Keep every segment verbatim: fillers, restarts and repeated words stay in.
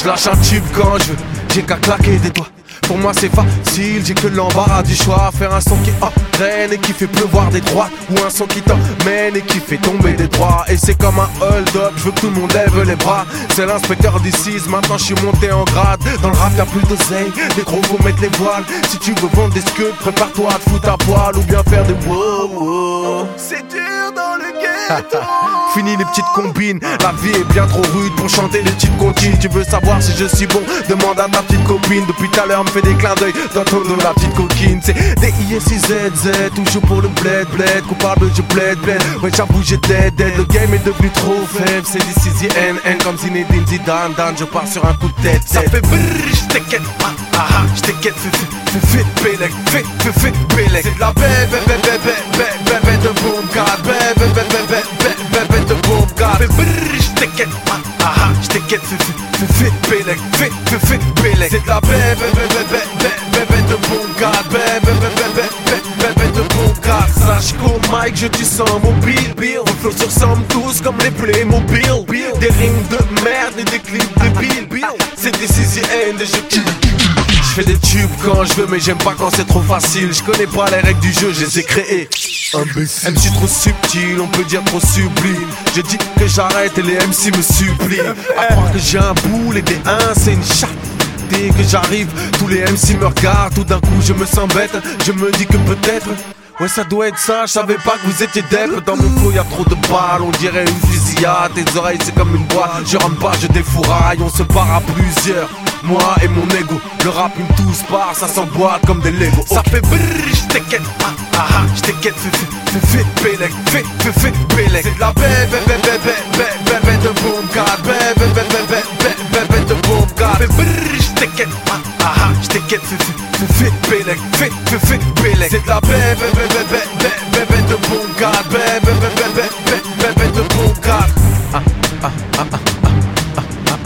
Je lâche un tube quand je veux, j'ai qu'à claquer des doigts. Pour moi c'est facile, j'ai que l'embarras du choix. Faire un son qui entraîne et qui fait pleuvoir des droites, ou un son qui t'emmène et qui fait tomber des droits. Et c'est comme un hold-up, je veux que tout le monde lève les bras. C'est l'inspecteur du six, maintenant je suis monté en grade. Dans le rap y'a plus d'oseille, les gros faut mettre les voiles. Si tu veux vendre des scuds, prépare-toi à te foutre à poil, ou bien faire des wow wow. C'est dur dans le ghetto. Fini les petites combines, la vie est bien trop rude pour chanter les petites comptines. Tu veux savoir si je suis bon, demande à ta petite copine. Depuis tout à l'heure me fait des clins d'œil dans ton dos la petite coquine. C'est D I S I Z Z, toujours pour le bled bled. Coupable je plaide bled, ouais j'avoue j'ai dead dead. Le game est devenu trop faible, c'est D C Z N N comme Zinedine Zidane. Dan, je pars sur un coup de tête. Ça fait brrr, j't'inquiète, ah ah ah, j't'inquiète, fais fais fais bélec, fais fais fais bélec. C'est de la bébé bébé bébé bébé de boom car bébé bébé bébé bébé de boom car. Fais brrr, j't'inquiète, ah ah ah, j't'inquiète, fais fais fais fais bélec, fais fais fais bélec. C'est de la bébé bébé bébé bébé de boom car bébé bébé bébé bébé de boom car. Sache qu'au mic je te sens mobile, Bill. On flow se ressemble tous comme les Playmobil. Des rimes de merde et des clips de Bill. C'est des C Z N et je kill. Je fais des tubes quand je veux mais j'aime pas quand c'est trop facile. Je connais pas les règles du jeu, je les ai créées. Imbécile. M C trop subtil, on peut dire trop sublime. Je dis que j'arrête et les M C me supplient. À croire que j'ai un boule et des uns c'est une chatte. Dès que j'arrive, tous les M C me regardent. Tout d'un coup je me sens bête, je me dis que peut-être ouais ça doit être ça, je savais pas que vous étiez dep. Dans mon flow y'a trop de balles, on dirait une fusillade. Tes oreilles c'est comme une boîte, je rentre pas, je défouraille. On se part à plusieurs, moi et mon ego. Le rap une tous part, ça s'emboîte comme des Lego. Ça fait brrr, j't'inquiète, ah ah ah, j't'inquiète, fais fais fais fais bélec, fais fais fais bélec. C'est de la bébé bébé bébé bébé de boom car bébé bébé bébé bébé de boom car. Fais brrr, j't'inquiète, ah ah ah, j't'inquiète, fais fais fais fais bélec, fais fais fais bélec. C'est de la bébé bébé bébé bébé de boom car bébé bébé bébé bébé de boom car. Ah ah ah ah ah ah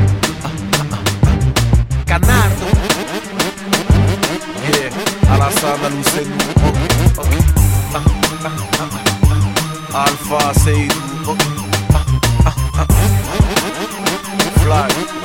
ah. Canardo. Yeah, Alassane Lucenu. Ok, ok. Ah ah ah ah. Alpha Seydou. Ok. Ah ah ah ah. Fly.